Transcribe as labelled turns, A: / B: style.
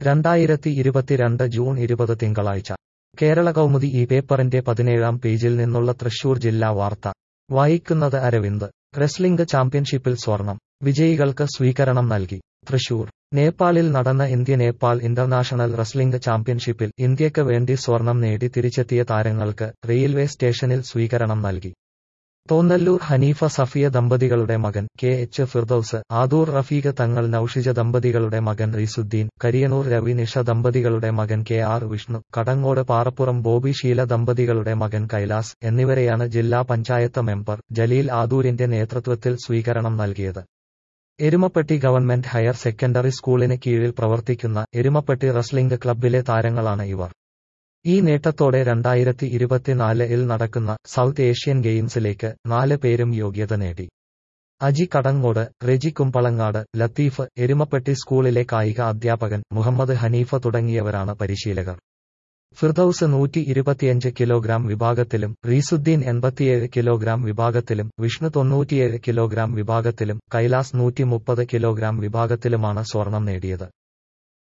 A: 2022 June 20 തിങ്കളാഴ്ച കേരള കൗമുദി ഈ പേപ്പറിന്റെ 17-ാം പേജിൽ നിന്നുള്ള തൃശൂർ ജില്ലാ വാർത്ത വായിക്കുന്നത് അരവിന്ദ്. റെസ്ലിംഗ് ചാമ്പ്യൻഷിപ്പിൽ സ്വർണം, വിജയികൾക്ക് സ്വീകരണം നൽകി. തൃശൂർ നേപ്പാളിൽ നടന്ന ഇന്ത്യ-നേപ്പാൾ ഇന്റർനാഷണൽ റെസ്ലിംഗ് ചാമ്പ്യൻഷിപ്പിൽ ഇന്ത്യയ്ക്ക് വേണ്ടി സ്വർണം നേടി തിരിച്ചെത്തിയ താരങ്ങൾക്ക് റെയിൽവേ സ്റ്റേഷനിൽ സ്വീകരണം നൽകി. തോന്നല്ലൂർ ഹനീഫ സഫിയ ദമ്പതികളുടെ മകൻ KH ഫിർദൌസ്, ആദൂർ റഫീഖ് തങ്ങൾ നൌഷിജ ദമ്പതികളുടെ മകൻ റീസുദ്ദീൻ, കരിയനൂർ രവി നിഷ ദമ്പതികളുടെ മകൻ KR വിഷ്ണു, കടങ്ങോട് പാറപ്പുറം ബോബി ഷീല ദമ്പതികളുടെ മകൻ കൈലാസ് എന്നിവരെയാണ് ജില്ലാ പഞ്ചായത്ത് മെമ്പർ ജലീൽ ആദൂരിന്റെ നേതൃത്വത്തിൽ സ്വീകരണം നൽകിയത്. എരുമപ്പെട്ടി ഗവൺമെന്റ് ഹയർ സെക്കൻഡറി സ്കൂളിന് കീഴിൽ പ്രവർത്തിക്കുന്ന എരുമപ്പെട്ടി റെസ്ലിംഗ് ക്ലബ്ബിലെ താരങ്ങളാണ് ഇവർ. ഈ നേട്ടത്തോടെ 2024-ൽ നടക്കുന്ന സൗത്ത് ഏഷ്യൻ ഗെയിംസിലേക്ക് 4 പേരും യോഗ്യത നേടി. അജി കടങ്ങോട്, റെജി കുമ്പളങ്ങാട്, ലത്തീഫ്, എരുമപ്പെട്ടി സ്കൂളിലെ കായിക അധ്യാപകൻ മുഹമ്മദ് ഹനീഫ തുടങ്ങിയവരാണ് പരിശീലകർ. ഫിർദൌസ് 125 കിലോഗ്രാം വിഭാഗത്തിലും റീസുദ്ദീൻ 87 കിലോഗ്രാം വിഭാഗത്തിലും വിഷ്ണു 97 കിലോഗ്രാം വിഭാഗത്തിലും കൈലാസ് 130 കിലോഗ്രാം വിഭാഗത്തിലുമാണ് സ്വർണം നേടിയത്.